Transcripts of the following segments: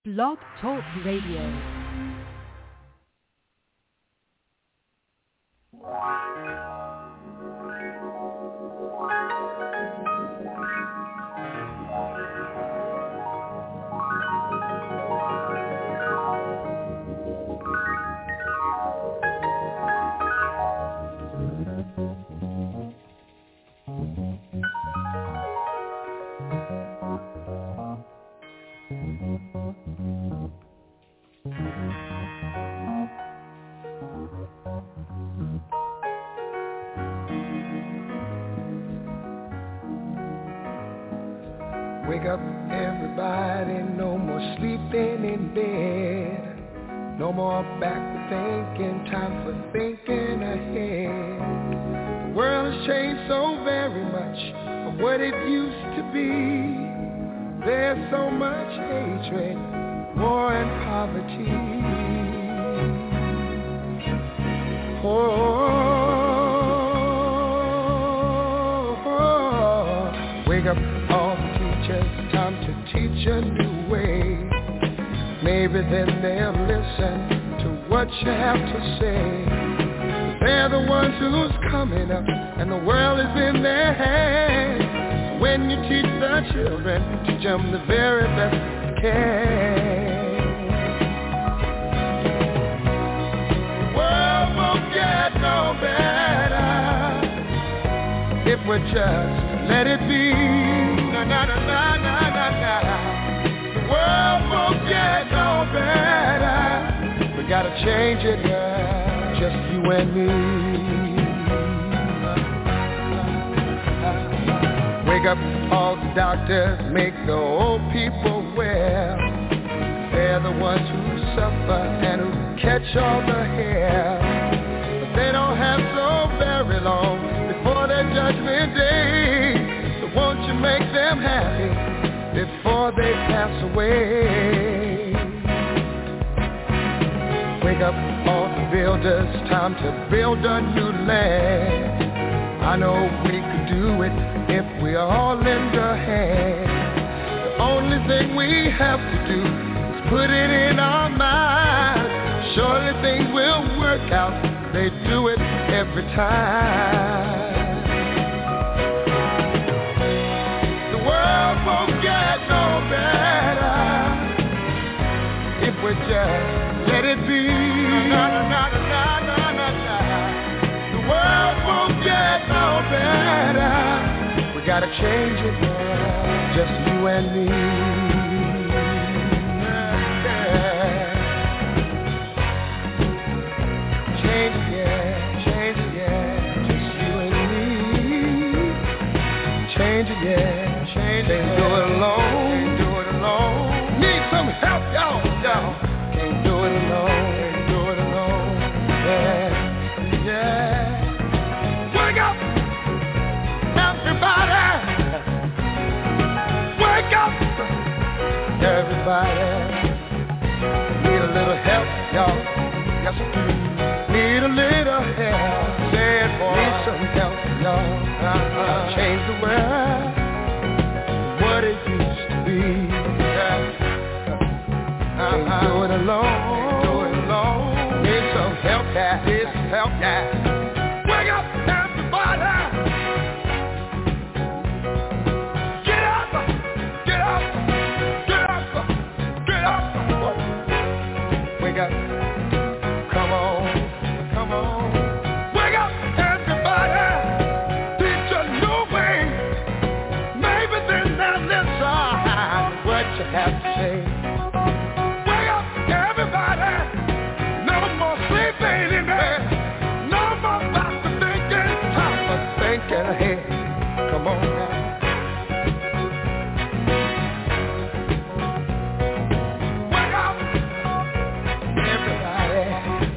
Blog Talk Radio. Wake up, everybody, no more sleeping in bed. No more backward thinking, time for thinking ahead. The world has changed so very much from what it used to be. There's so much hatred, war and poverty. Wake up, all teachers, time to teach a new way. Maybe then they'll listen to what you have to say. They're the ones who's coming up, and the world is in their hands. When you teach the children, teach them the very best you can. The world won't get no better if we just let it be. Na na na na na na na. The world won't get no better. We gotta change it, girl. Just you and me. Wake up, all the doctors, make the old people well. They're the ones who suffer and who catch all the hair. But they don't have so very long before their judgment day. So won't you make them happy before they pass away? Wake up, all the builders, time to build a new land. I know we could do it if we all lend a hand. The only thing we have to do is put it in our minds. Surely things will work out, they do it every time. The world won't get no better if we just let it be. Na, na, na, na, na, na, na. The world won't get no better. We gotta change it, girl. Just you and me. Yeah. Change it, yeah. Change it, yeah. Just you and me. Change it, yeah. Change it. Can't do it alone. Can't do it alone. Need some help, y'all. Can't do it alone. Can't do it alone. Yeah. Yeah. Wake up, everybody. Wake up, everybody. Need a little help, y'all. Yes, we do. Need a little help. Say it, boy. Need some help, y'all. Change the world, what it used to be. Can't do it alone. Can't do it alone. Need some help, yeah. Need some help, yeah. Wake up, everybody. Get up, get up, get up, get up. Wake up. Come on, come on. Wake up, everybody. Teach a new way. Maybe then they'll listen what you have to say. Ahead. Come on now. Wake up, everybody.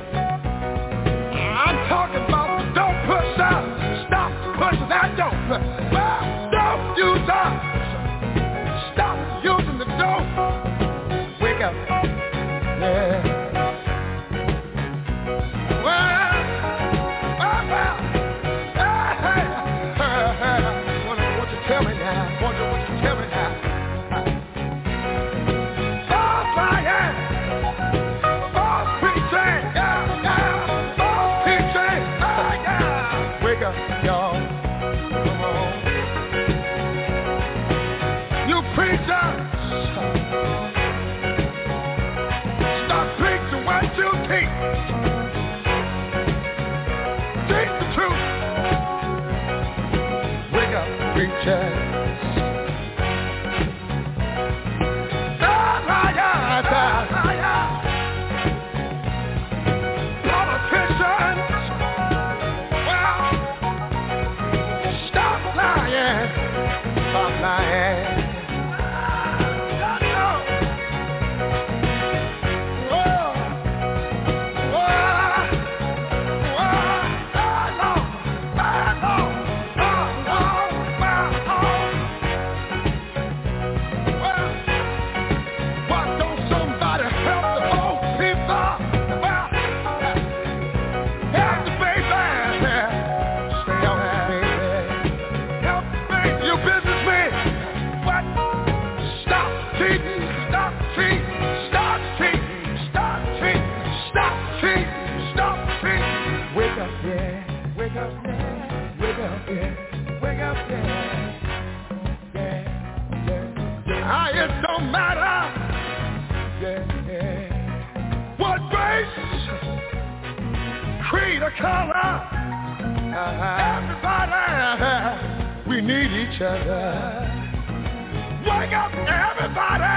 I'm talking about don't push out. Stop pushing that dope. Don't use us. Stop using the dope. Wake up. Yeah. Tell me now, wonder what you tell me now. Oh, fire! y'all. Come on. You preachers, stop preaching what you teach. Teach the truth. Wake up, preachers. It don't matter what race, creed, or color. Everybody, we need each other. Wake up, everybody.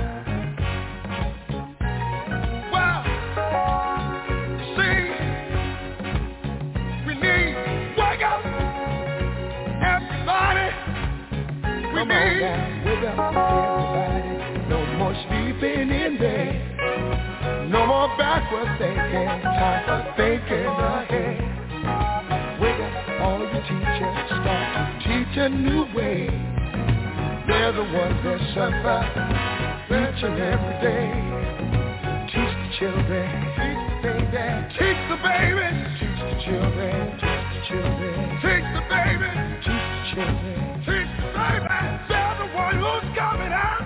Well, see, we need, wake up, everybody. We need, wake up, everybody. No more sleeping in bed. No more backward thinking. Time for thinking ahead. Wake up, all you teachers. Start to teach a new way. They're the ones that suffer each and every day. Teach the children. Teach the baby. Teach the baby. Teach the children. Teach the children. Teach the baby. Teach the children. Teach the baby. They're the one who's coming out.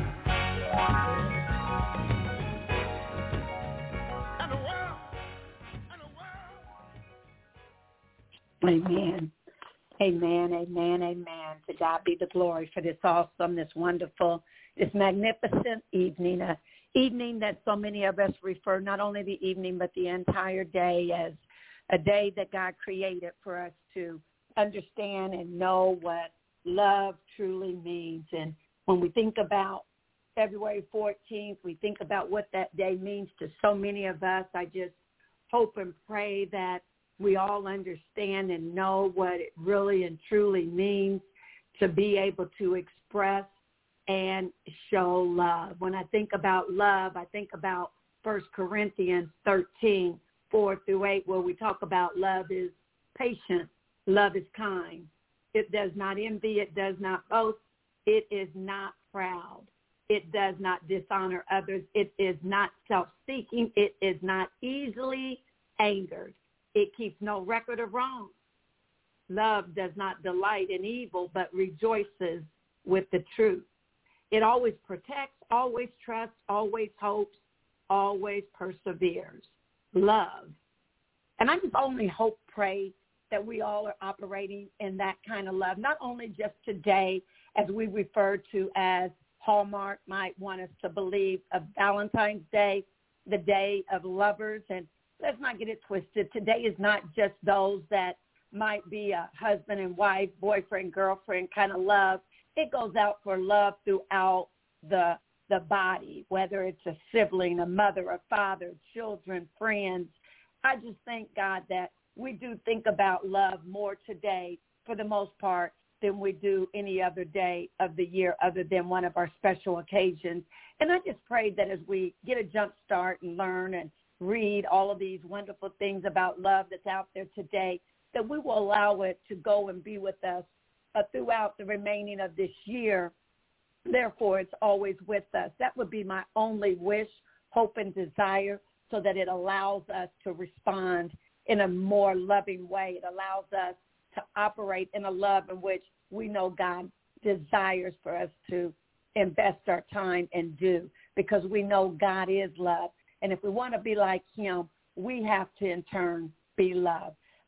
Amen. Amen, amen, amen. To God be the glory for this awesome, this wonderful, this magnificent evening, an evening that so many of us refer, not only the evening, but the entire day as a day that God created for us to understand and know what love truly means. And when we think about February 14th, we think about what that day means to so many of us. I just hope and pray that we all understand and know what it really and truly means to be able to express and show love. When I think about love, I think about 1 Corinthians 13, 4-8, where we talk about love is patient, love is kind. It does not envy, it does not boast, it is not proud. It does not dishonor others. It is not self-seeking. It is not easily angered. It keeps no record of wrong. Love does not delight in evil, but rejoices with the truth. It always protects, always trusts, always hopes, always perseveres. Love. And I just only hope, pray that we all are operating in that kind of love, not only just today, as we refer to as Hallmark might want us to believe, of Valentine's Day, the day of lovers. And let's not get it twisted. Today is not just those that might be a husband and wife, boyfriend, girlfriend kind of love. It goes out for love throughout the body, whether it's a sibling, a mother, a father, children, friends. I just thank God that we do think about love more today, for the most part, than we do any other day of the year other than one of our special occasions. And I just pray that as we get a jump start and learn and read all of these wonderful things about love that's out there today, that we will allow it to go and be with us throughout the remaining of this year. Therefore, it's always with us. That would be my only wish, hope, and desire, so that it allows us to respond in a more loving way. It allows us to operate in a love in which we know God desires for us to invest our time and do, because we know God is love. And if we want to be like him, we have to in turn be love.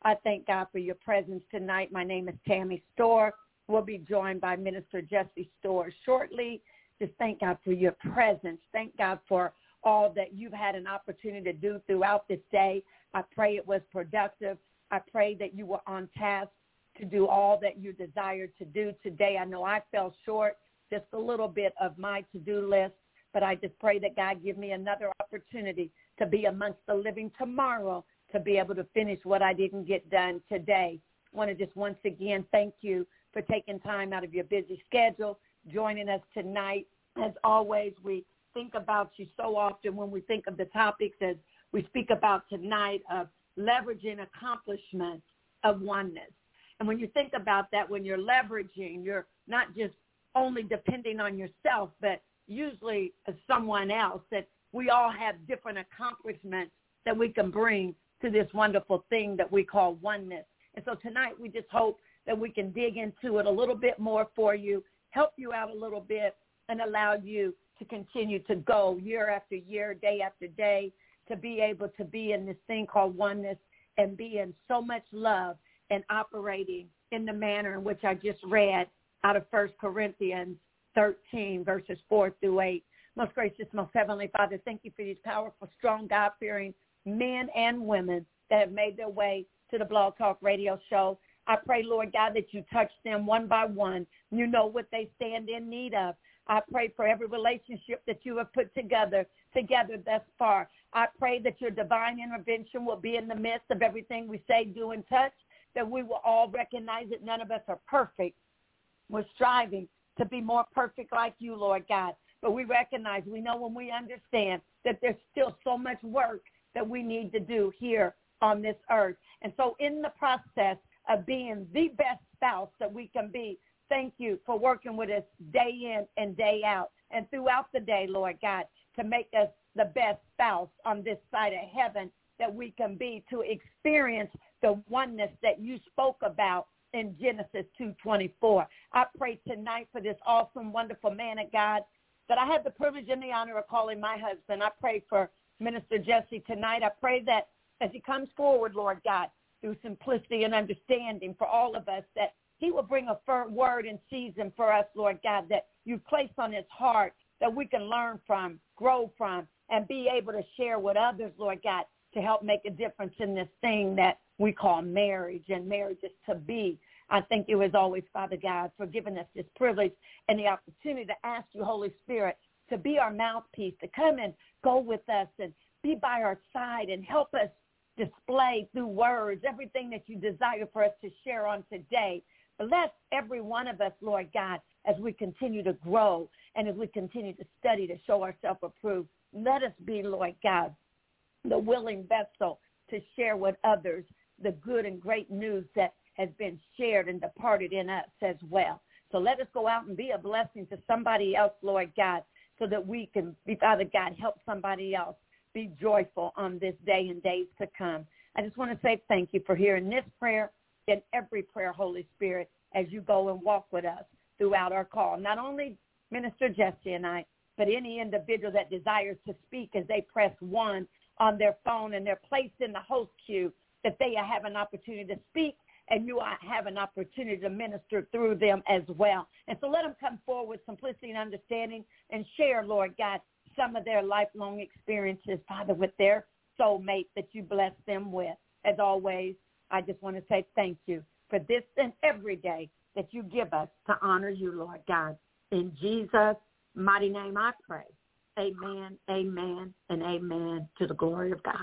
I thank God for your presence tonight. My name is Tammy Storr. We'll be joined by Minister Jesse Storr shortly. Just thank God for your presence. Thank God for all that you've had an opportunity to do throughout this day. I pray it was productive. I pray that you were on task to do all that you desired to do today. I know I fell short just a little bit of my to-do list, but I just pray that God give me another opportunity to be amongst the living tomorrow to be able to finish what I didn't get done today. I want to just once again thank you for taking time out of your busy schedule, joining us tonight. As always, we think about you so often when we think of the topics as we speak about tonight of leveraging accomplishments of oneness. And when you think about that, when you're leveraging, you're not just only depending on yourself, but usually as someone else, that we all have different accomplishments that we can bring to this wonderful thing that we call oneness. And so tonight we just hope that we can dig into it a little bit more for you, help you out a little bit, and allow you to continue to go year after year, day after day, to be able to be in this thing called oneness and be in so much love and operating in the manner in which I just read out of 1 Corinthians 13, verses 4 through 8. Most gracious, most heavenly Father, thank you for these powerful, strong, God-fearing men and women that have made their way to the Blog Talk Radio show. I pray, Lord God, that you touch them one by one. You know what they stand in need of. I pray for every relationship that you have put together thus far. I pray that your divine intervention will be in the midst of everything we say, do, and touch, that we will all recognize that none of us are perfect. We're striving to be more perfect like you, Lord God. But we recognize, we know when we understand that there's still so much work that we need to do here on this earth. And so in the process of being the best spouse that we can be, thank you for working with us day in and day out and throughout the day, Lord God, to make us the best spouse on this side of heaven that we can be, to experience the oneness that you spoke about in Genesis 2:24. I pray tonight for this awesome, wonderful man of God that I have the privilege and the honor of calling my husband. I pray for Minister Jesse tonight. I pray that as he comes forward, Lord God, through simplicity and understanding for all of us, that he will bring a firm word in season for us, Lord God, that you've placed on his heart that we can learn from, grow from, and be able to share with others, Lord God, to help make a difference in this thing that we call marriage, and marriage is to be. I thank you as always, Father God, for giving us this privilege and the opportunity to ask you, Holy Spirit, to be our mouthpiece, to come and go with us and be by our side and help us display through words everything that you desire for us to share on today. Bless every one of us, Lord God, as we continue to grow and as we continue to study to show ourselves approved. Let us be, Lord God, the willing vessel to share with others the good and great news that has been shared and departed in us as well. So let us go out and be a blessing to somebody else, Lord God, so that we can, Father God, help somebody else be joyful on this day and days to come. I just want to say thank you for hearing this prayer and every prayer, Holy Spirit, as you go and walk with us throughout our call. Not only Minister Jesse and I, but any individual that desires to speak as they press 1 on their phone and they're placed in the host queue, that they have an opportunity to speak and you have an opportunity to minister through them as well. And so let them come forward with simplicity and understanding and share, Lord God, some of their lifelong experiences, Father, with their soulmate that you bless them with. As always, I just want to say thank you for this and every day that you give us to honor you, Lord God. In Jesus' mighty name I pray. Amen, amen, and amen, to the glory of God.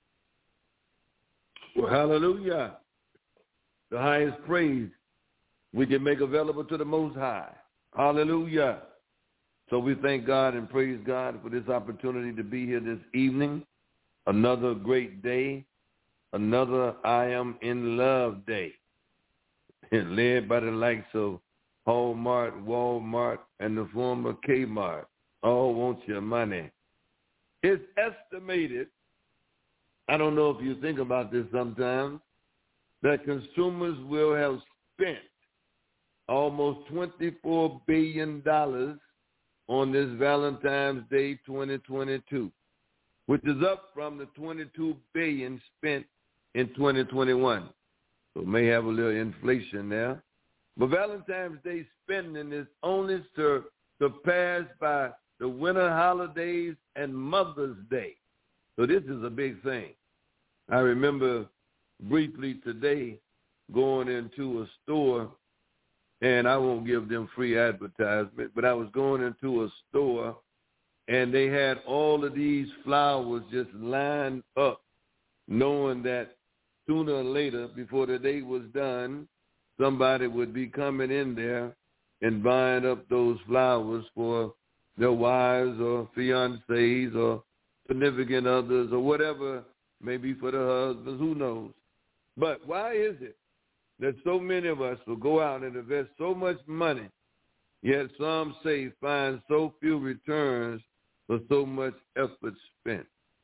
Well, hallelujah. The highest praise we can make available to the Most High. Hallelujah. So we thank God and praise God for this opportunity to be here this evening. Another great day. Another I Am in Love Day. Led by the likes of Hallmark, Walmart, and the former Kmart. All want your money. It's estimated, I don't know if you think about this sometimes, that consumers will have spent almost $24 billion on this Valentine's Day 2022, which is up from the $22 billion spent in 2021. So may have a little inflation there. But Valentine's Day spending is only surpassed by the winter holidays and Mother's Day. So this is a big thing. I remember briefly today going into a store, and I won't give them free advertisement, but I was going into a store, and they had all of these flowers just lined up, knowing that sooner or later, before the day was done, somebody would be coming in there and buying up those flowers for their wives or fiancés or significant others or whatever, maybe for the husbands, who knows. But why is it that so many of us will go out and invest so much money, yet some say find so few returns for so much effort spent?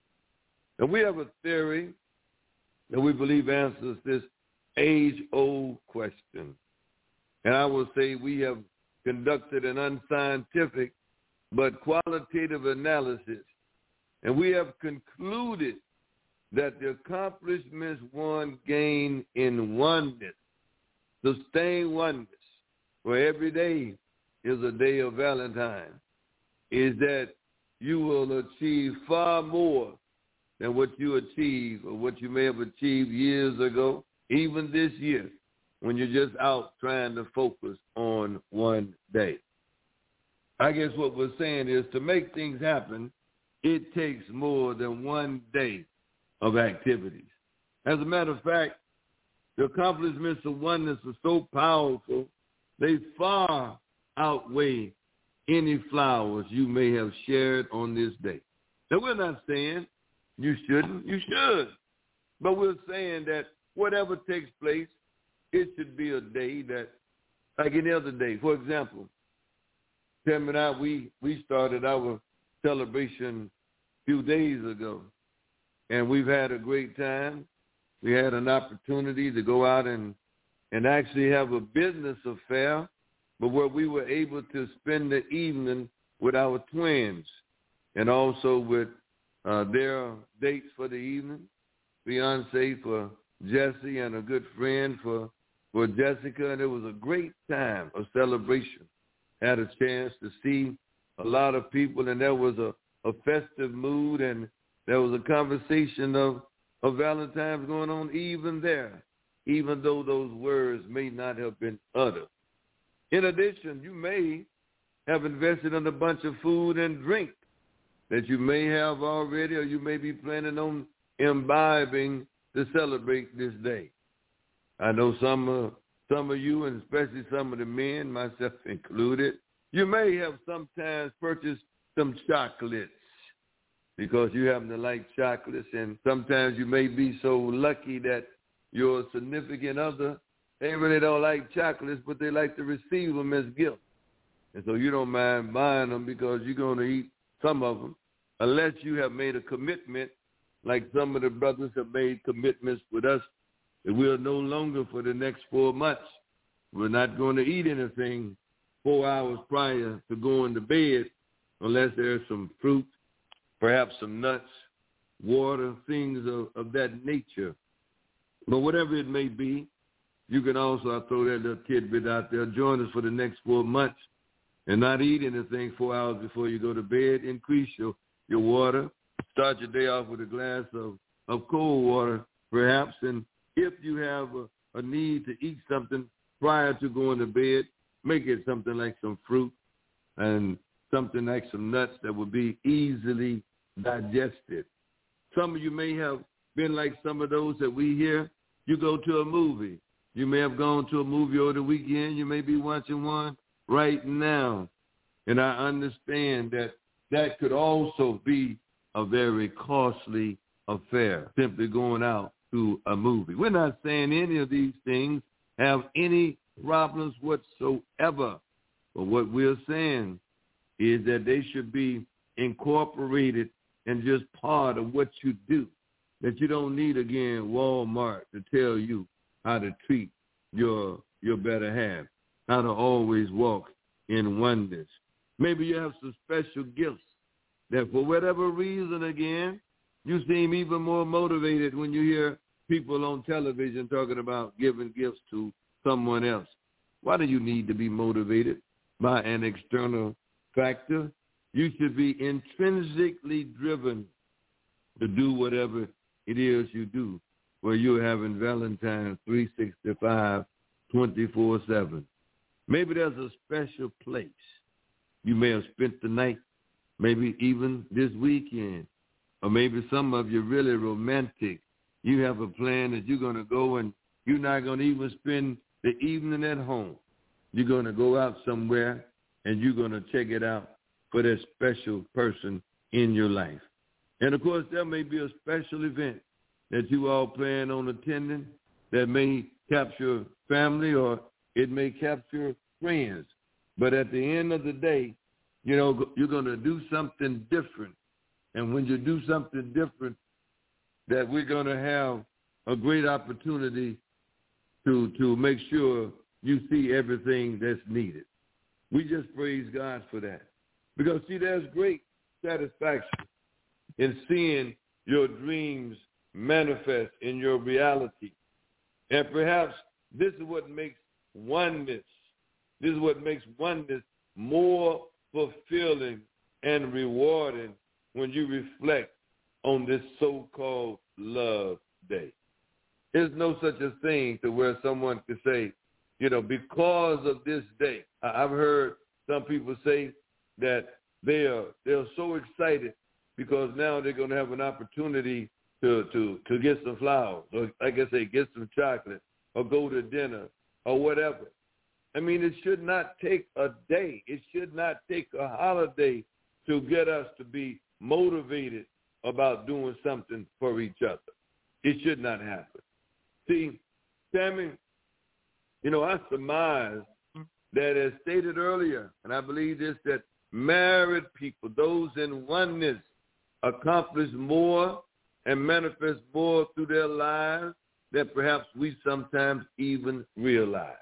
And we have a theory that we believe answers this age-old question. And I will say we have conducted an unscientific but qualitative analysis, and we have concluded that the accomplishments one gain in oneness, sustained oneness, where every day is a day of Valentine, is that you will achieve far more than what you achieved or what you may have achieved years ago, even this year, when you're just out trying to focus on one day. I guess what we're saying is to make things happen, it takes more than one day of activities. As a matter of fact, the accomplishments of oneness are so powerful, they far outweigh any flowers you may have shared on this day. Now, we're not saying you shouldn't, you should. But we're saying that whatever takes place, it should be a day that, like any other day. For example, Tim and I, we started our celebration a few days ago, and we've had a great time. We had an opportunity to go out and actually have a business affair, but where we were able to spend the evening with our twins and also with their dates for the evening, fiancé for Jesse and a good friend for Jessica, and it was a great time of celebration. Had a chance to see a lot of people, and there was a festive mood, and there was a conversation of Valentine's going on even there, even though those words may not have been uttered. In addition, you may have invested in a bunch of food and drink that you may have already or you may be planning on imbibing to celebrate this day. I know some of you, and especially some of the men, myself included, you may have sometimes purchased some chocolates because you happen to like chocolates, and sometimes you may be so lucky that your significant other, they really don't like chocolates, but they like to receive them as gifts. And so you don't mind buying them because you're going to eat some of them, unless you have made a commitment, like some of the brothers have made commitments with us, that we'll no longer for the next 4 months. We're not going to eat anything 4 hours prior to going to bed unless there's some fruit, perhaps some nuts, water, things of that nature. But whatever it may be, you can also, I'll throw that little tidbit out there, join us for the next 4 months and not eat anything 4 hours before you go to bed. Increase your water. Start your day off with a glass of cold water, perhaps. And if you have a need to eat something prior to going to bed, make it something like some fruit and something like some nuts that would be easily digested. Some of you may have been like some of those that we hear. You go to a movie. You may have gone to a movie over the weekend. You may be watching one right now. And I understand that could also be a very costly affair, simply going out to a movie. We're not saying any of these things have any problems whatsoever. But what we're saying is that they should be incorporated and just part of what you do, that you don't need, again, Walmart to tell you how to treat your better half, how to always walk in oneness. Maybe you have some special gifts that for whatever reason, again, you seem even more motivated when you hear people on television talking about giving gifts to someone else. Why do you need to be motivated by an external factor? You should be intrinsically driven to do whatever it is you do, where you're having Valentine's 365, 24/7. Maybe there's a special place you may have spent the night, maybe even this weekend, or maybe some of you really romantic. You have a plan that you're going to go and you're not going to even spend the evening at home. You're going to go out somewhere and you're going to check it out for that special person in your life. And, of course, there may be a special event that you all plan on attending that may capture family or it may capture friends. But at the end of the day, you know, you're going to do something different. And when you do something different, that we're going to have a great opportunity to make sure you see everything that's needed. We just praise God for that. Because, see, there's great satisfaction in seeing your dreams manifest in your reality. And perhaps this is what makes oneness more fulfilling and rewarding when you reflect on this so-called love day. There's no such a thing to where someone could say, you know, because of this day. I've heard some people say that they're so excited because now they're going to have an opportunity to get some flowers, or like I say, get some chocolate, or go to dinner, or whatever. I mean, it should not take a day. It should not take a holiday to get us to be motivated about doing something for each other. It should not happen. See, Tammy, you know, I surmise that, as stated earlier, and I believe this, that married people, those in oneness, accomplish more and manifest more through their lives than perhaps we sometimes even realize.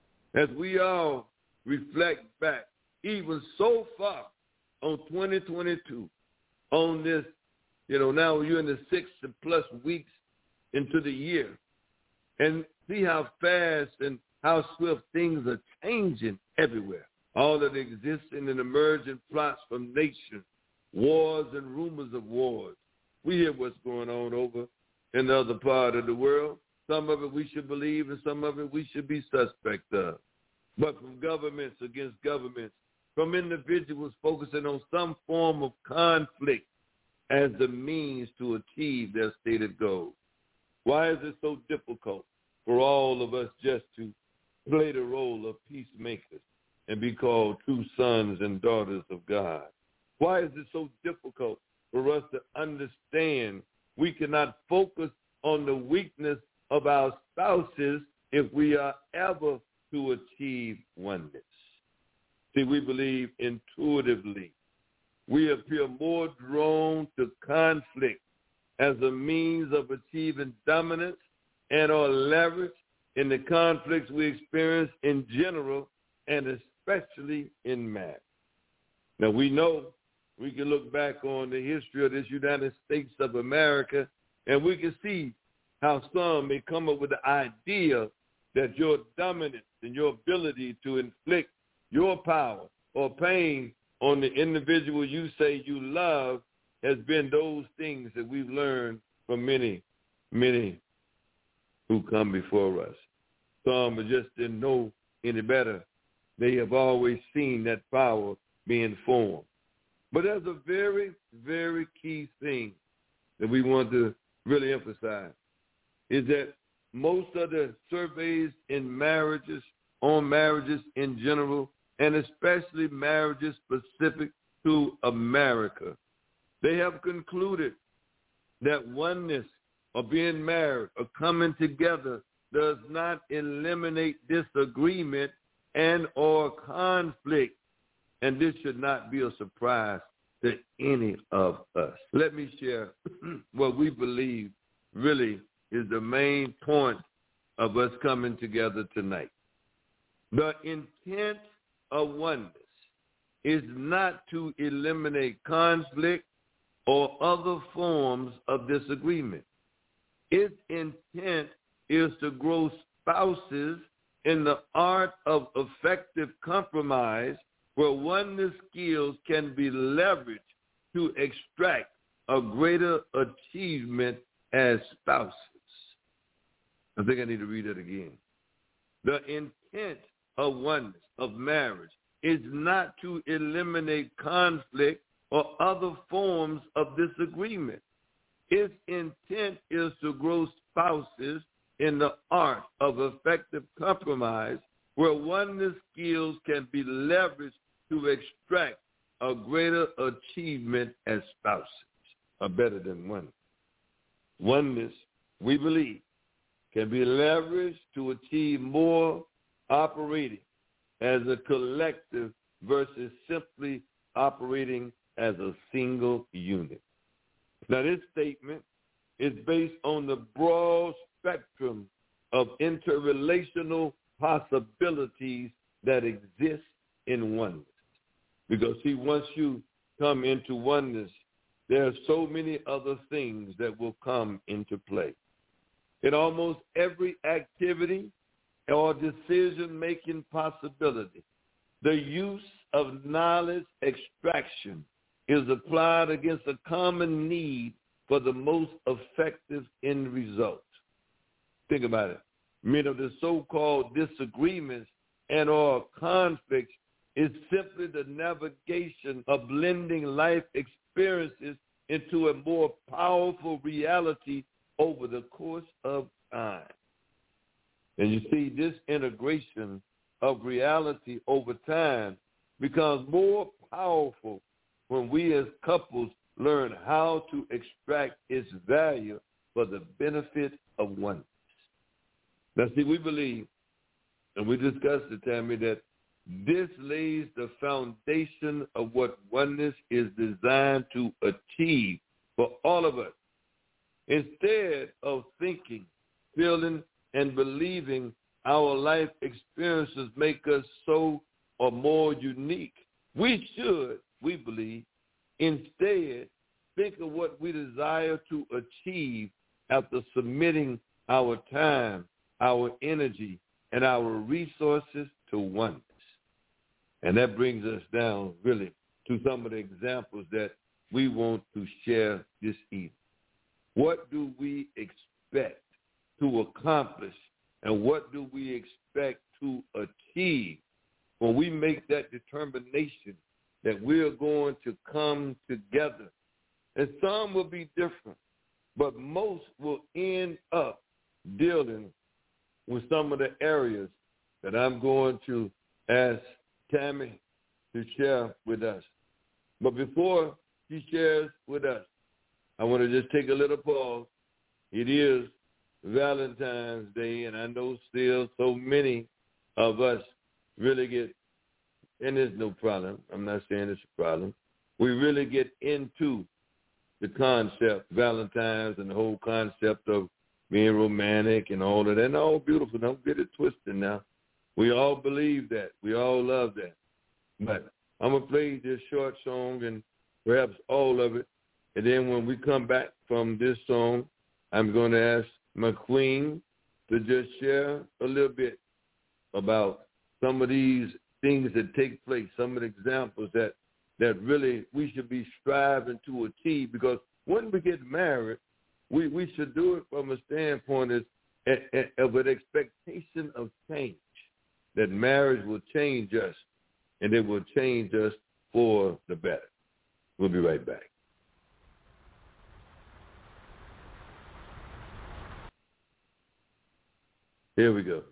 As we all reflect back, even so far on 2022, on this, you know, now you're in the 6+ weeks into the year, and see how fast and how swift things are changing everywhere. All of the existing and emerging plots from nations, wars and rumors of wars. We hear what's going on over in the other part of the world. Some of it we should believe, and some of it we should be suspect of. But from governments against governments, from individuals focusing on some form of conflict as the means to achieve their stated goals. Why is it so difficult for all of us just to play the role of peacemakers and be called true sons and daughters of God? Why is it so difficult for us to understand we cannot focus on the weakness of our spouses if we are ever to achieve oneness? See, we believe intuitively. We appear more drawn to conflict as a means of achieving dominance and or leverage in the conflicts we experience in general and especially in marriage. Now, we know we can look back on the history of this United States of America, and we can see how some may come up with the idea that your dominance and your ability to inflict your power or pain on the individual you say you love has been those things that we've learned from many, many who come before us. Some just didn't know any better. They have always seen that power being formed. But there's a very, very key thing that we want to really emphasize, is that most of the surveys in marriages, on marriages in general, and especially marriages specific to America, they have concluded that oneness or being married or coming together does not eliminate disagreement and or conflict. And this should not be a surprise to any of us. Let me share what we believe really is the main point of us coming together tonight. The intent of oneness is not to eliminate conflict or other forms of disagreement. Its intent is to grow spouses in the art of effective compromise where oneness skills can be leveraged to extract a greater achievement as spouses. I think I need to read that again. The intent of oneness, of marriage, is not to eliminate conflict or other forms of disagreement. Its intent is to grow spouses in the art of effective compromise where oneness skills can be leveraged to extract a greater achievement as spouses, are better than one. Oneness, we believe, can be leveraged to achieve more operating as a collective versus simply operating as a single unit. Now, this statement is based on the broad spectrum of interrelational possibilities that exist in oneness. Because, see, once you come into oneness, there are so many other things that will come into play. In almost every activity or decision-making possibility, the use of knowledge extraction is applied against a common need for the most effective end result. Think about it. Many of the so-called disagreements and or conflicts is simply the navigation of blending life experiences into a more powerful reality over the course of time. And you see, this integration of reality over time becomes more powerful when we as couples learn how to extract its value for the benefit of oneness. Now, see, we believe, and we discussed it, Tammy, that this lays the foundation of what oneness is designed to achieve for all of us. Instead of thinking, feeling, and believing our life experiences make us so or more unique, we should, we believe, instead think of what we desire to achieve after submitting our time, our energy, and our resources to oneness. And that brings us down, really, to some of the examples that we want to share this evening. What do we expect to accomplish, and what do we expect to achieve when we make that determination that we're going to come together? And some will be different, but most will end up dealing with some of the areas that I'm going to ask Tammy to share with us. But before she shares with us, I want to just take a little pause. It is Valentine's Day, and I know still so many of us really get, and there's no problem, I'm not saying it's a problem, we really get into the concept, Valentine's, and the whole concept of being romantic and all of that. And all beautiful. Don't get it twisted now. We all believe that. We all love that. But I'm going to play this short song and perhaps all of it. And then when we come back from this song, I'm going to ask my queen to just share a little bit about some of these things that take place, some of the examples that really we should be striving to achieve. Because when we get married, we should do it from a standpoint of an expectation of change, that marriage will change us, and it will change us for the better. We'll be right back. Here we go.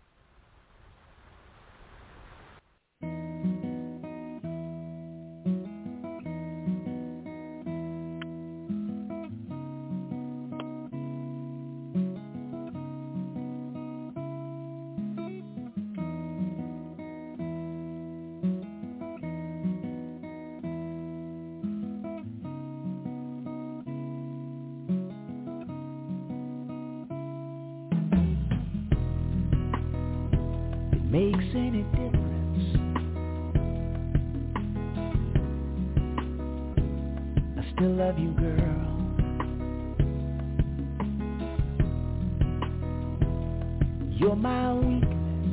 Makes any difference? I still love you, girl. You're my weakness.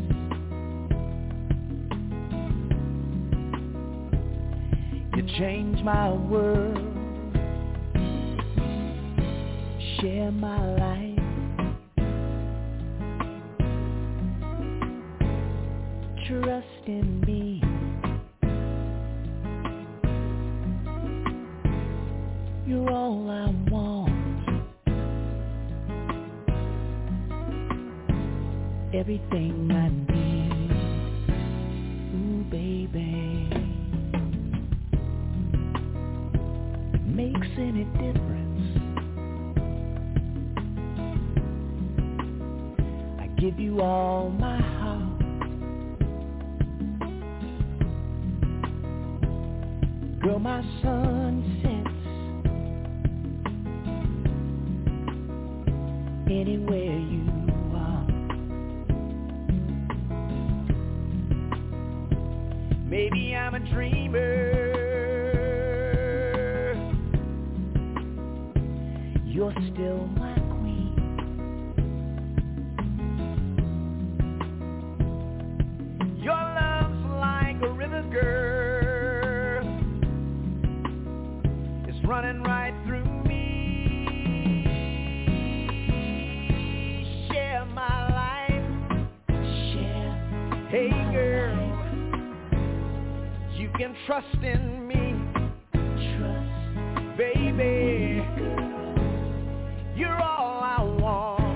You change my world. Share my life. Trust in me. You're all I want. Everything I need. Ooh, baby. Makes any difference. I give you all my heart. Girl, my sun sets anywhere you are. Maybe I'm a dreamer. You're still my queen. Your love's like a river, girl. It's running right through me. Share my life. Share. Hey, girl, you can trust in me. Trust, baby. You're all I want.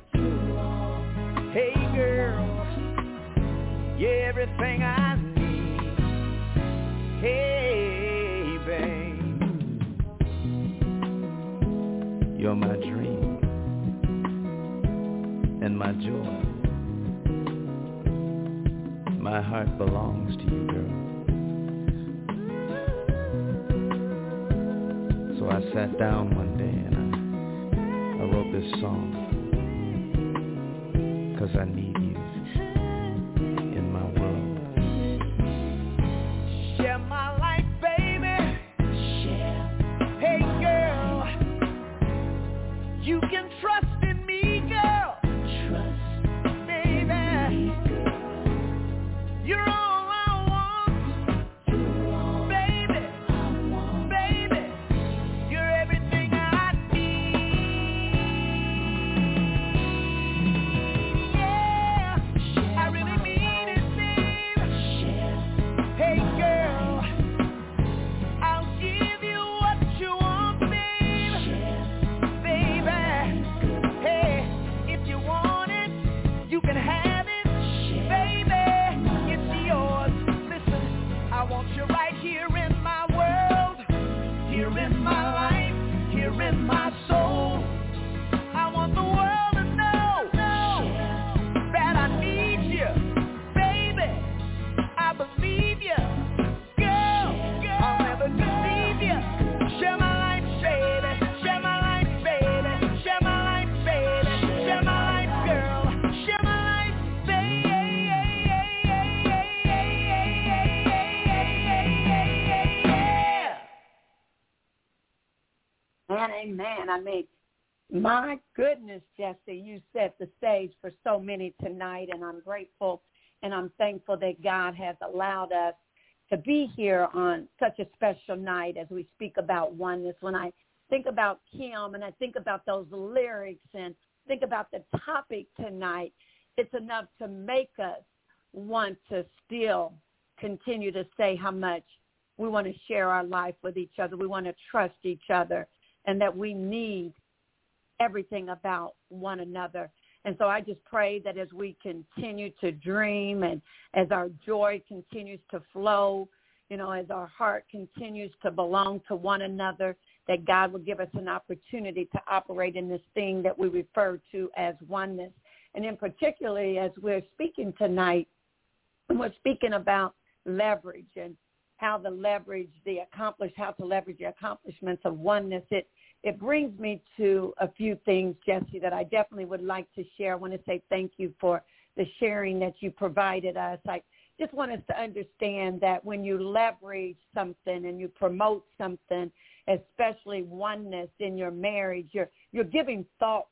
Hey, girl, you're everything I need. Hey, babe, you're my dream and my joy. My heart belongs to you, girl. So I sat down one day and I wrote this song, 'cause I need you in my world. Share my life, baby. Share. Hey, girl, you can trust in me, girl. Trust, baby. You're all I want. You're all, baby. I want, baby. You're everything I Amen. I mean, my goodness, Jesse, you set the stage for so many tonight, and I'm grateful and I'm thankful that God has allowed us to be here on such a special night as we speak about oneness. When I think about Kim and I think about those lyrics and think about the topic tonight, it's enough to make us want to still continue to say how much we want to share our life with each other. We want to trust each other, and that we need everything about one another. And so I just pray that as we continue to dream and as our joy continues to flow, as our heart continues to belong to one another, that God will give us an opportunity to operate in this thing that we refer to as oneness. And in particularly, as we're speaking tonight, we're speaking about leverage and how to leverage the accomplishments of oneness. It brings me to a few things, Jesse, that I definitely would like to share. I want to say thank you for the sharing that you provided us. I just want us to understand that when you leverage something and you promote something, especially oneness in your marriage, you're giving thought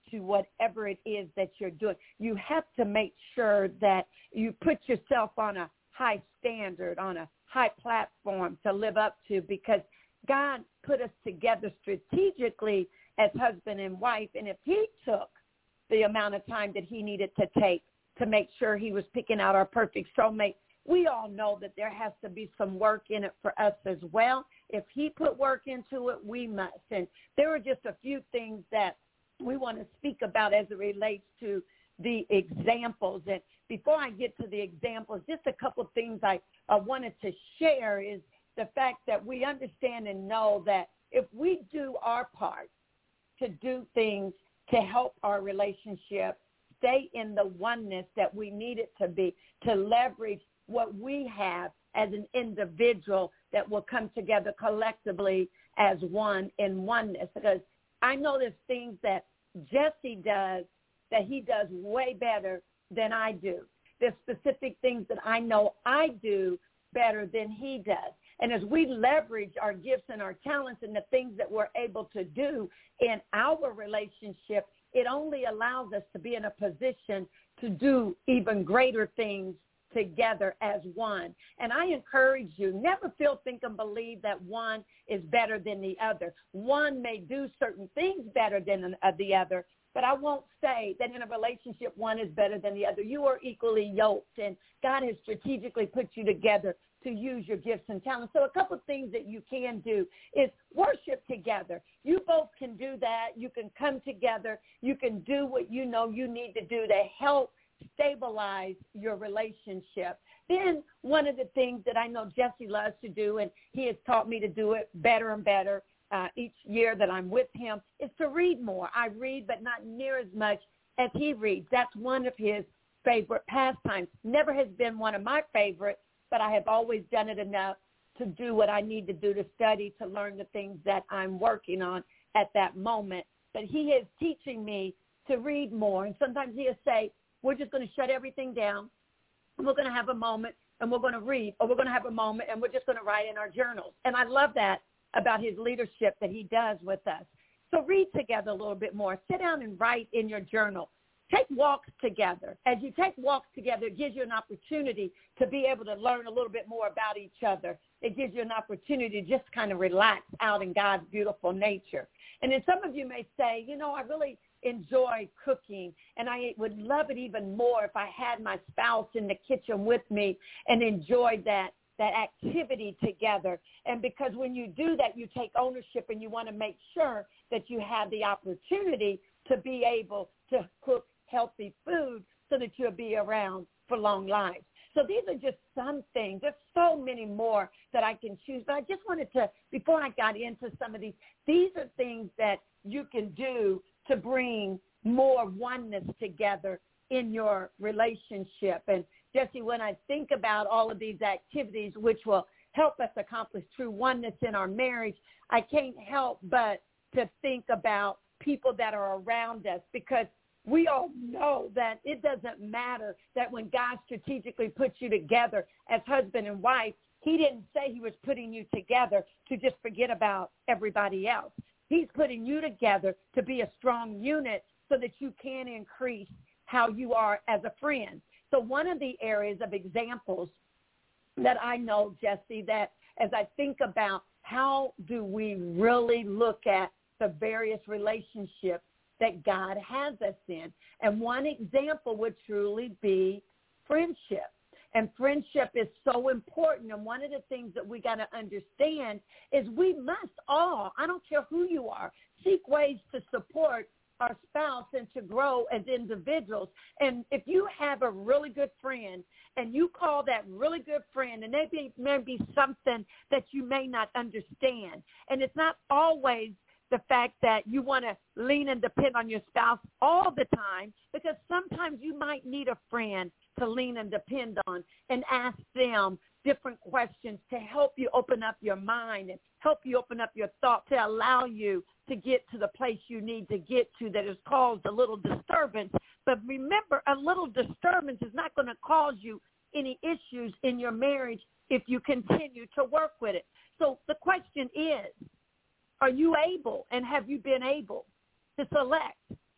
to whatever it is that you're doing. You have to make sure that you put yourself on a high standard, on a high platform to live up to, because God put us together strategically as husband and wife. And if he took the amount of time that he needed to take to make sure he was picking out our perfect soulmate, we all know that there has to be some work in it for us as well. If he put work into it, we must. And there are just a few things that we want to speak about as it relates to the examples. And before I get to the examples, just a couple of things I wanted to share is the fact that we understand and know that if we do our part to do things to help our relationship stay in the oneness that we need it to be, to leverage what we have as an individual, that will come together collectively as one in oneness. Because I know there's things that Jesse does that he does way better than I do. There's specific things that I know I do better than he does. And as we leverage our gifts and our talents and the things that we're able to do in our relationship, it only allows us to be in a position to do even greater things together as one. And I encourage you, never feel, think, and believe that one is better than the other. One may do certain things better than the other, but I won't say that in a relationship one is better than the other. You are equally yoked, and God has strategically put you together to use your gifts and talents. So a couple of things that you can do is worship together. You both can do that. You can come together. You can do what you know you need to do to help stabilize your relationship. Then one of the things that I know Jesse loves to do, and he has taught me to do it better and better each year that I'm with him, is to read more. I read, but not near as much as he reads. That's one of his favorite pastimes. Never has been one of my favorites, but I have always done it enough to do what I need to do to study, to learn the things that I'm working on at that moment. But he is teaching me to read more. And sometimes he'll say, we're just going to shut everything down, and we're going to have a moment, and we're going to read, or we're going to have a moment, and we're just going to write in our journals. And I love that about his leadership that he does with us. So read together a little bit more. Sit down and write in your journal. Take walks together. As you take walks together, it gives you an opportunity to be able to learn a little bit more about each other. It gives you an opportunity to just kind of relax out in God's beautiful nature. And then some of you may say, you know, I really enjoy cooking, and I would love it even more if I had my spouse in the kitchen with me and enjoyed that activity together. And because when you do that, you take ownership, and you want to make sure that you have the opportunity to be able to cook healthy food so that you'll be around for long lives. So these are just some things. There's so many more that I can choose. But I just wanted to, before I got into some of these are things that you can do to bring more oneness together in your relationship. And Jesse, when I think about all of these activities which will help us accomplish true oneness in our marriage, I can't help but to think about people that are around us, because we all know that it doesn't matter that when God strategically puts you together as husband and wife, he didn't say he was putting you together to just forget about everybody else. He's putting you together to be a strong unit so that you can increase how you are as a friend. So one of the areas of examples that I know, Jesse, that as I think about how do we really look at the various relationships that God has us in, and one example would truly be friendship. And friendship is so important. And one of the things that we got to understand is we must all, I don't care who you are, seek ways to support our spouse and to grow as individuals. And if you have a really good friend and you call that really good friend, and may be something that you may not understand, and it's not always the fact that you want to lean and depend on your spouse all the time, because sometimes you might need a friend to lean and depend on and ask them different questions to help you open up your mind and help you open up your thought, to allow you to get to the place you need to get to that has caused a little disturbance. But remember, a little disturbance is not going to cause you any issues in your marriage if you continue to work with it. So the question is, are you able, and have you been able to select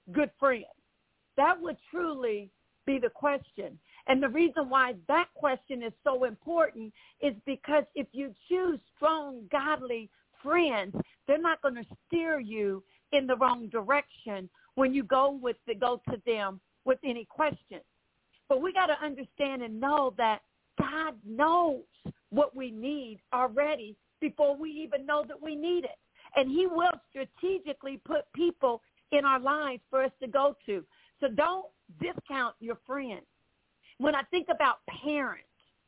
good friends? That would truly be the question. And the reason why that question is so important is because if you choose strong, godly friends, they're not going to steer you in the wrong direction when you go to them with any questions. But we got to understand and know that God knows what we need already before we even know that we need it. And he will strategically put people in our lives for us to go to. So don't discount your friends. When I think about parents,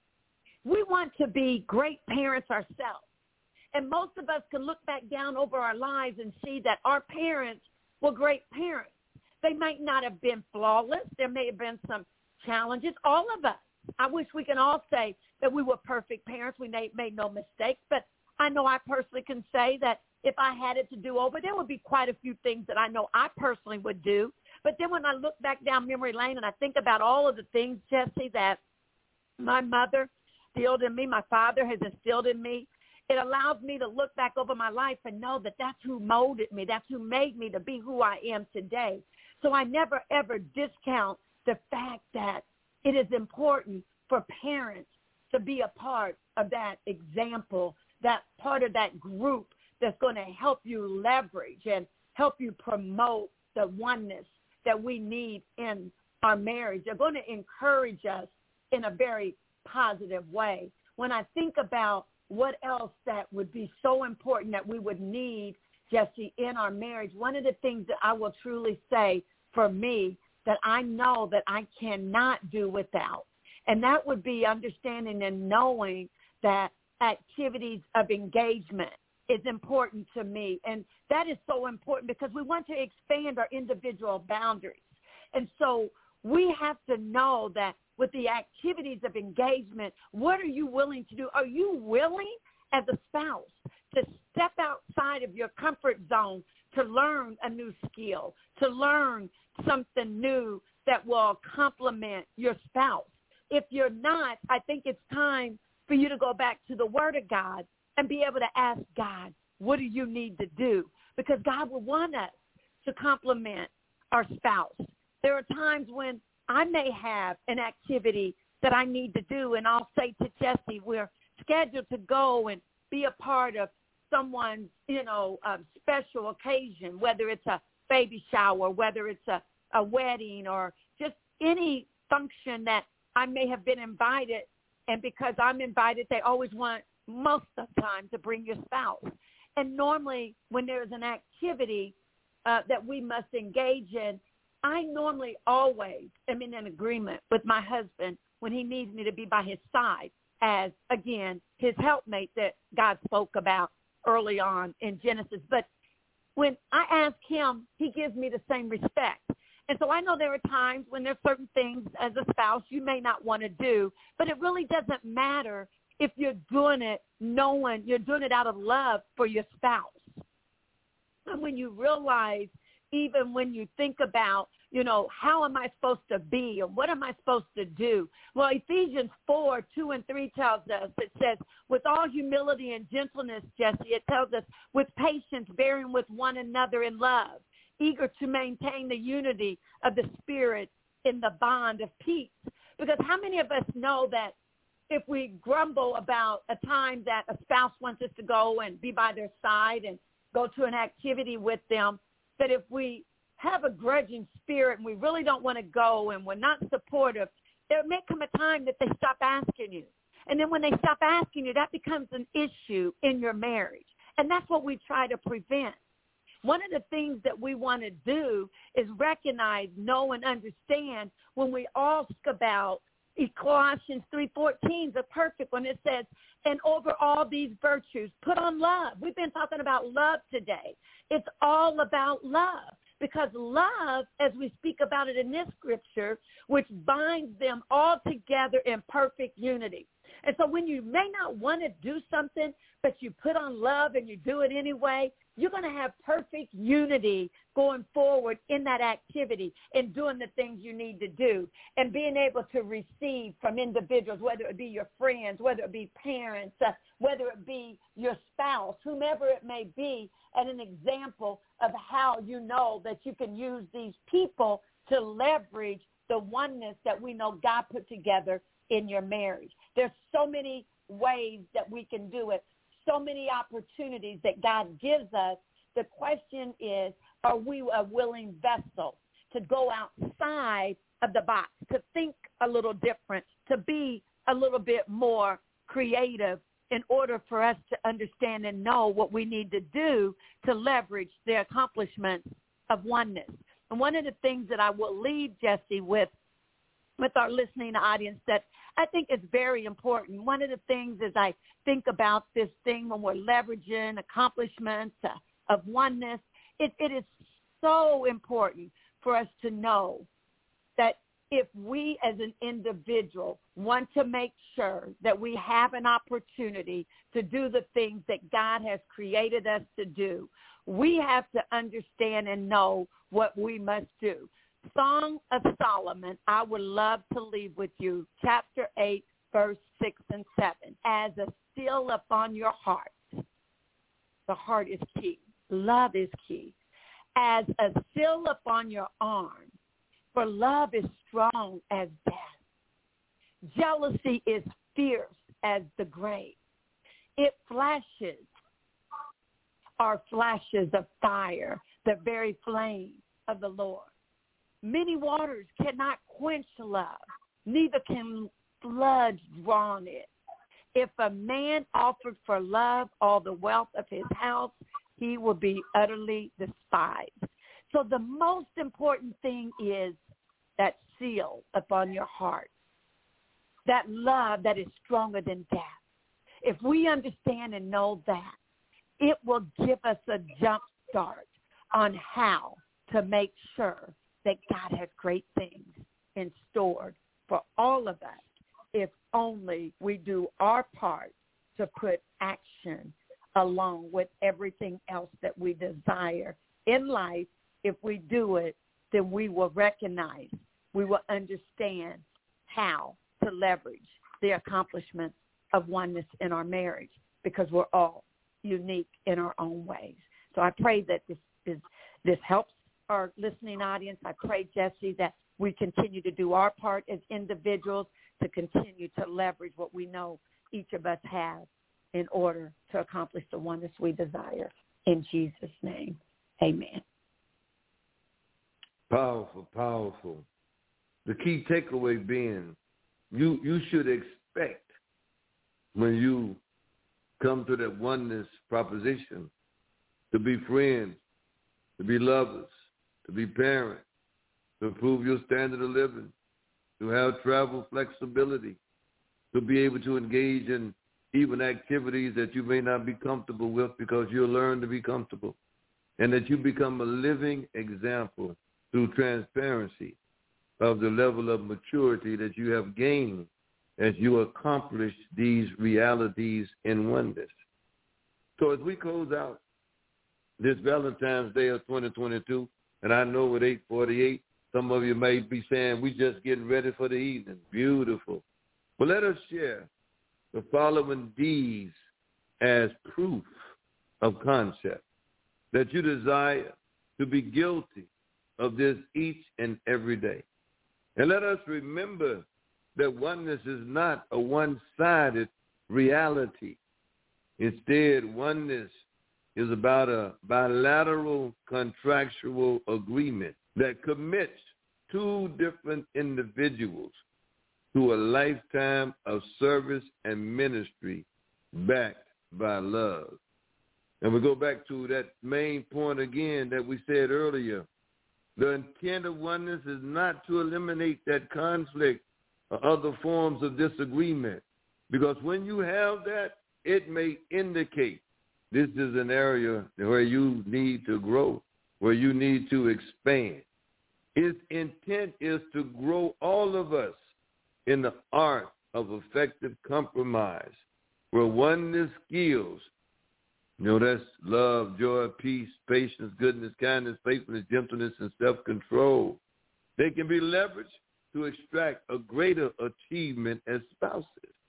we want to be great parents ourselves. And most of us can look back down over our lives and see that our parents were great parents. They might not have been flawless. There may have been some challenges. All of us. I wish we can all say that we were perfect parents. We made no mistakes. But I know I personally can say that if I had it to do over, there would be quite a few things that I know I personally would do. But then when I look back down memory lane and I think about all of the things, Jesse, that my mother instilled in me, my father has instilled in me, it allows me to look back over my life and know that that's who molded me. That's who made me to be who I am today. So I never, ever discount the fact that it is important for parents to be a part of that example, that part of that group that's going to help you leverage and help you promote the oneness that we need in our marriage. They're going to encourage us in a very positive way. When I think about what else that would be so important that we would need, Jesse, in our marriage, one of the things that I will truly say for me that I know that I cannot do without, and that would be understanding and knowing that activities of engagement is important to me. And that is so important because we want to expand our individual boundaries. And so we have to know that with the activities of engagement, what are you willing to do? Are you willing as a spouse to step outside of your comfort zone to learn a new skill, to learn something new that will complement your spouse? If you're not, I think it's time for you to go back to the Word of God and be able to ask God, what do you need to do? Because God will want us to complement our spouse. There are times when I may have an activity that I need to do, and I'll say to Jesse, we're scheduled to go and be a part of someone's, special occasion, whether it's a baby shower, whether it's a wedding, or just any function that I may have been invited. And because I'm invited, they always want most of the time to bring your spouse. And normally when there's an activity that we must engage in, I normally always am in an agreement with my husband when he needs me to be by his side as, again, his helpmate that God spoke about early on in Genesis. But when I ask him, he gives me the same respect. And so I know there are times when there's certain things as a spouse you may not want to do, but it really doesn't matter if you're doing it knowing you're doing it out of love for your spouse. And when you realize, even when you think about, how am I supposed to be, or what am I supposed to do? Well, Ephesians 4:2-3 tells us, it says, with all humility and gentleness, Jesse, it tells us, with patience, bearing with one another in love, eager to maintain the unity of the Spirit in the bond of peace. Because how many of us know that if we grumble about a time that a spouse wants us to go and be by their side and go to an activity with them, that if we have a grudging spirit and we really don't want to go and we're not supportive, there may come a time that they stop asking you. And then when they stop asking you, that becomes an issue in your marriage. And that's what we try to prevent. One of the things that we want to do is recognize, know, and understand when we ask about Colossians 3:14 is a perfect one. It says, and over all these virtues, put on love. We've been talking about love today. It's all about love, because love, as we speak about it in this scripture, which binds them all together in perfect unity. And so when you may not want to do something, but you put on love and you do it anyway, you're going to have perfect unity going forward in that activity and doing the things you need to do and being able to receive from individuals, whether it be your friends, whether it be parents, whether it be your spouse, whomever it may be, and an example of how you know that you can use these people to leverage the oneness that we know God put together in your marriage. There's so many ways that we can do it, so many opportunities that God gives us. The question is, are we a willing vessel to go outside of the box, to think a little different, to be a little bit more creative in order for us to understand and know what we need to do to leverage the accomplishments of oneness. And one of the things that I will leave, Jesse, with our listening audience that I think is very important. One of the things as I think about this thing when we're leveraging accomplishments of oneness, it is so important for us to know that if we as an individual want to make sure that we have an opportunity to do the things that God has created us to do, we have to understand and know what we must do. Song of Solomon, I would love to leave with you, chapter 8, verse 6 and 7. As a seal upon your heart, the heart is key. Love is key. As a seal upon your arm, for love is strong as death. Jealousy is fierce as the grave. It flashes are flashes of fire, the very flame of the Lord. Many waters cannot quench love, neither can floods drown it. If a man offered for love all the wealth of his house, he will be utterly despised. So the most important thing is that seal upon your heart, that love that is stronger than death. If we understand and know that, it will give us a jump start on how to make sure that God has great things in store for all of us if only we do our part to put action along with everything else that we desire in life. If we do it, then we will recognize, we will understand how to leverage the accomplishments of oneness in our marriage because we're all unique in our own ways. So I pray that this helps our listening audience. I pray, Jesse, that we continue to do our part as individuals to continue to leverage what we know each of us has in order to accomplish the oneness we desire. In Jesus' name, amen. Powerful, powerful. The key takeaway being you should expect when you come to that oneness proposition to be friends, to be lovers, to be parents, to improve your standard of living, to have travel flexibility, to be able to engage in even activities that you may not be comfortable with because you'll learn to be comfortable, and that you become a living example through transparency of the level of maturity that you have gained as you accomplish these realities in oneness. So as we close out this Valentine's Day of 2022, and I know at 8:48, some of you may be saying, we just getting ready for the evening. Beautiful. Well, let us share the following deeds as proof of concept that you desire to be guilty of this each and every day. And let us remember that oneness is not a one-sided reality. Instead, oneness is about a bilateral contractual agreement that commits two different individuals to a lifetime of service and ministry backed by love. And we go back to that main point again that we said earlier. The intent of oneness is not to eliminate that conflict or other forms of disagreement, because when you have that, it may indicate this is an area where you need to grow, where you need to expand. Its intent is to grow all of us in the art of effective compromise, where oneness skills You know, that's love, joy, peace, patience, goodness, kindness, faithfulness, gentleness, and self-control. They can be leveraged to extract a greater achievement as spouses.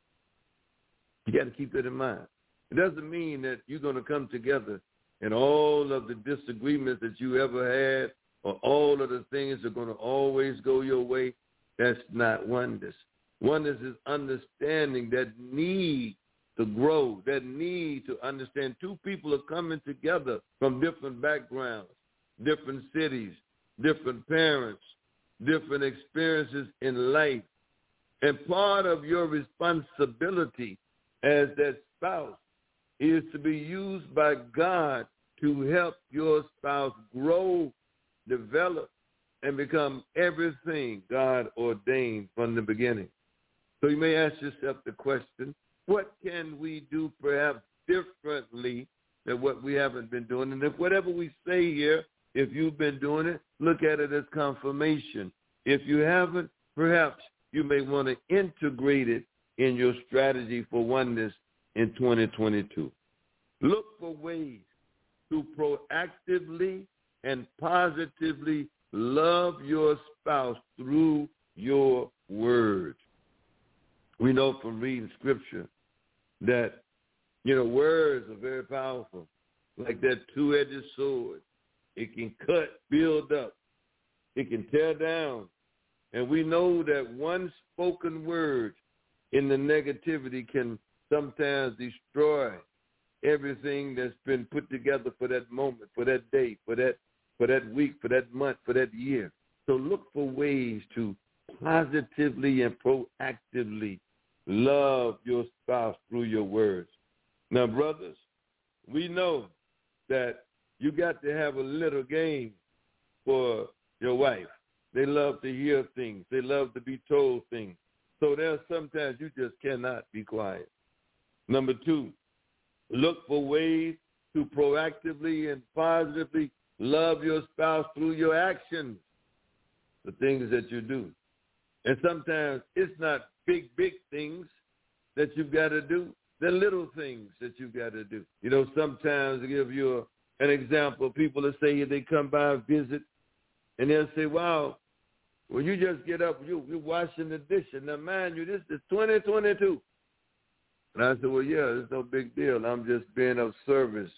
You got to keep that in mind. It doesn't mean that you're going to come together and all of the disagreements that you ever had or all of the things are going to always go your way. That's not oneness. Oneness is understanding that need to grow, that need to understand. Two people are coming together from different backgrounds, different cities, different parents, different experiences in life. And part of your responsibility as that spouse is to be used by God to help your spouse grow, develop, and become everything God ordained from the beginning. So you may ask yourself the question, what can we do perhaps differently than what we haven't been doing? And if whatever we say here, if you've been doing it, look at it as confirmation. If you haven't, perhaps you may want to integrate it in your strategy for oneness in 2022. Look for ways to proactively and positively love your spouse through your words. We know from reading scripture that, words are very powerful. Like that two-edged sword. It can cut, build up. It can tear down. And we know that one spoken word in the negativity can sometimes destroy everything that's been put together for that moment, for that day, for that week, for that month, for that year. So look for ways to positively and proactively love your spouse through your words. Now, brothers, we know that you got to have a little game for your wife. They love to hear things. They love to be told things. So there's sometimes you just cannot be quiet. Number 2, look for ways to proactively and positively love your spouse through your actions, the things that you do. And sometimes it's not big things that you've got to do. They're little things that you've got to do. Sometimes to give you an example, people will say they come by and visit, and they'll say, wow, well, you just get up, you're washing the dishes. Now, mind you, this is 2022. And I said, well, yeah, it's no big deal. I'm just being of service,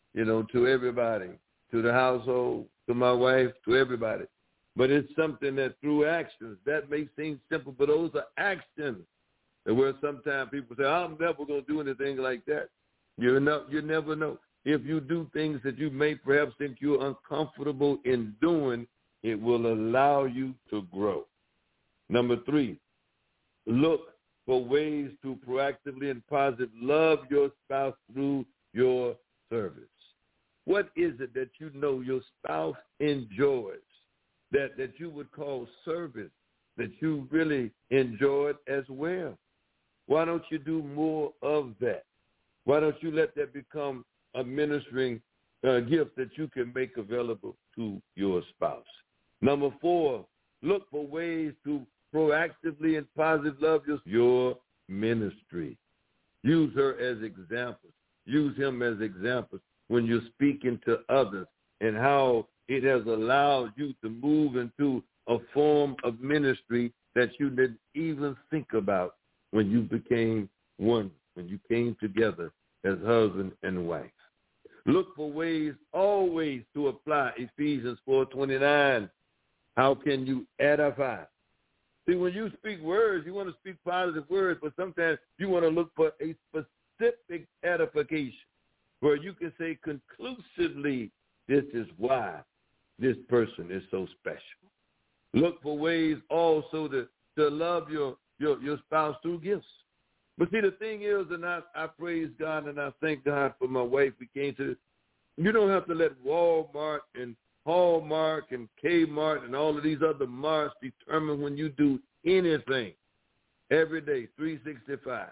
to everybody, to the household, to my wife, to everybody. But it's something that through actions, that may seem simple, but those are actions. And where sometimes people say, I'm never going to do anything like that. You never know. If you do things that you may perhaps think you're uncomfortable in doing, it will allow you to grow. Number 3, look for ways to proactively and positively love your spouse through your service. What is it that your spouse enjoys that you would call service, that you really enjoyed as well? Why don't you do more of that? Why don't you let that become a ministering gift that you can make available to your spouse? Number 4, look for ways to proactively and positively love your ministry. Use her as examples. Use him as examples when you're speaking to others and how it has allowed you to move into a form of ministry that you didn't even think about when you became one, when you came together as husband and wife. Look for ways always to apply Ephesians 4:29. How can you edify? See, when you speak words, you want to speak positive words, but sometimes you want to look for a specific edification where you can say conclusively, this is why this person is so special. Look for ways also to love your spouse through gifts. But see, the thing is, and I praise God and I thank God for my wife. We came to this. You don't have to let Walmart and Hallmark and Kmart and all of these other marks determine when you do anything. Every day, 365,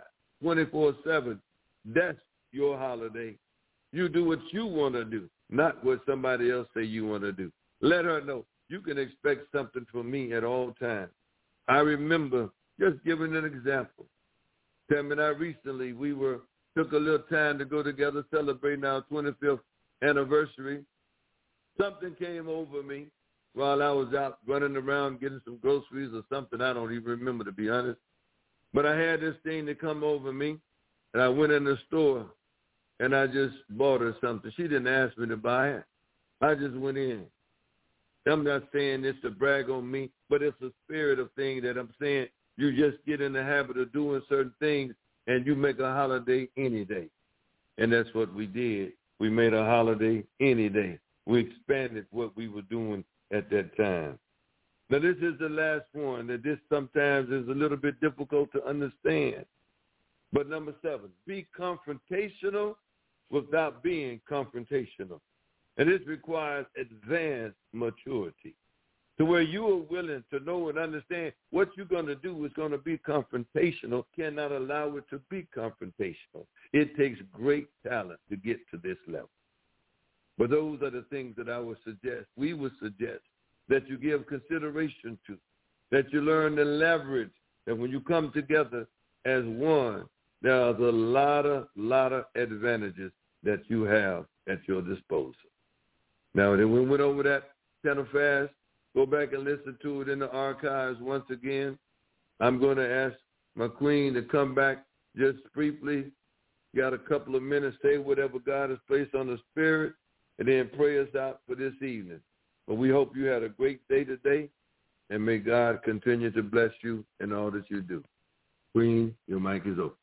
24/7. That's your holiday. You do what you want to do, not what somebody else say you want to do. Let her know you can expect something from me at all times. I remember just giving an example. Tim and I recently, we were took a little time to go together, celebrating our 25th anniversary. Something came over me while I was out running around getting some groceries or something. I don't even remember, to be honest. But I had this thing to come over me, and I went in the store, and I just bought her something. She didn't ask me to buy it. I just went in. I'm not saying this to brag on me, but it's a spirit of thing that I'm saying you just get in the habit of doing certain things, and you make a holiday any day. And that's what we did. We made a holiday any day. We expanded what we were doing at that time. Now, this is the last one, that this sometimes is a little bit difficult to understand. But number 7, be confrontational without being confrontational. And this requires advanced maturity, to where you are willing to know and understand what you're going to do is going to be confrontational, cannot allow it to be confrontational. It takes great talent to get to this level. But those are the things that we would suggest that you give consideration to, that you learn to leverage, that when you come together as one, there's a lot of advantages that you have at your disposal. Now, then we went over that Tenor Fast. Go back and listen to it in the archives once again. I'm going to ask my queen to come back just briefly. Got a couple of minutes, say whatever God has placed on the spirit, and then pray us out for this evening. But we hope you had a great day today, and may God continue to bless you in all that you do. Queen, your mic is open.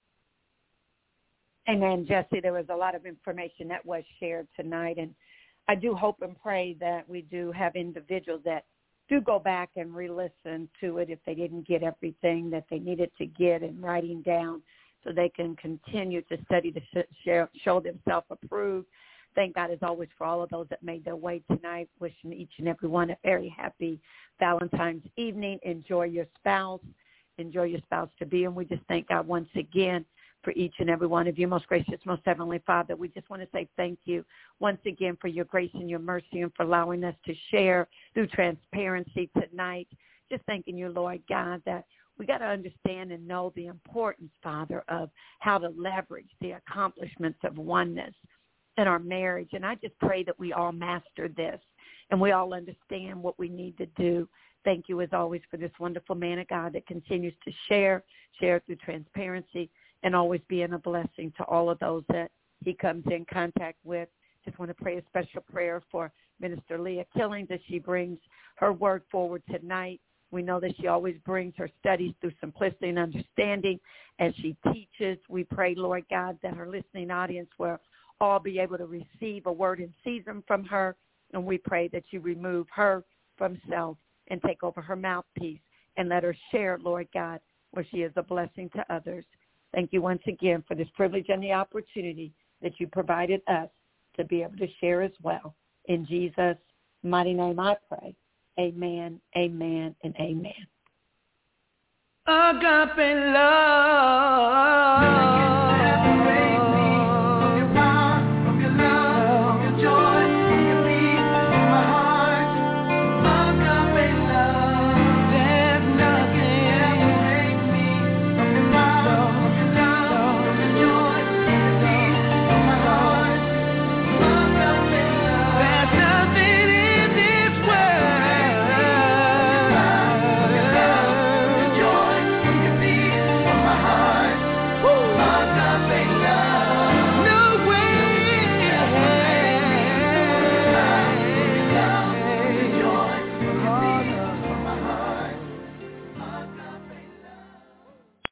Amen, Jesse. There was a lot of information that was shared tonight, and I do hope and pray that we do have individuals that do go back and re-listen to it if they didn't get everything that they needed to get in writing down, so they can continue to study to show themselves approved. Thank God, as always, for all of those that made their way tonight. Wishing each and every one a very happy Valentine's evening. Enjoy your spouse to be. And we just thank God once again for each and every one of you. Most gracious, most heavenly Father, we just want to say thank you once again for your grace and your mercy, and for allowing us to share through transparency tonight. Just thanking you, Lord God, that we got to understand and know the importance, Father, of how to leverage the accomplishments of oneness in our marriage. And I just pray that we all master this and we all understand what we need to do. Thank you, as always, for this wonderful man of God that continues to share through transparency, and always being a blessing to all of those that he comes in contact with. Just want to pray a special prayer for Minister Leah Killings as she brings her word forward tonight. We know that she always brings her studies through simplicity and understanding as she teaches. We pray, Lord God, that her listening audience will all be able to receive a word in season from her, and we pray that you remove her from self and take over her mouthpiece and let her share, Lord God, where she is a blessing to others. Thank you once again for this privilege and the opportunity that you provided us to be able to share as well. In Jesus' mighty name I pray. Amen, amen, and amen. Agape love.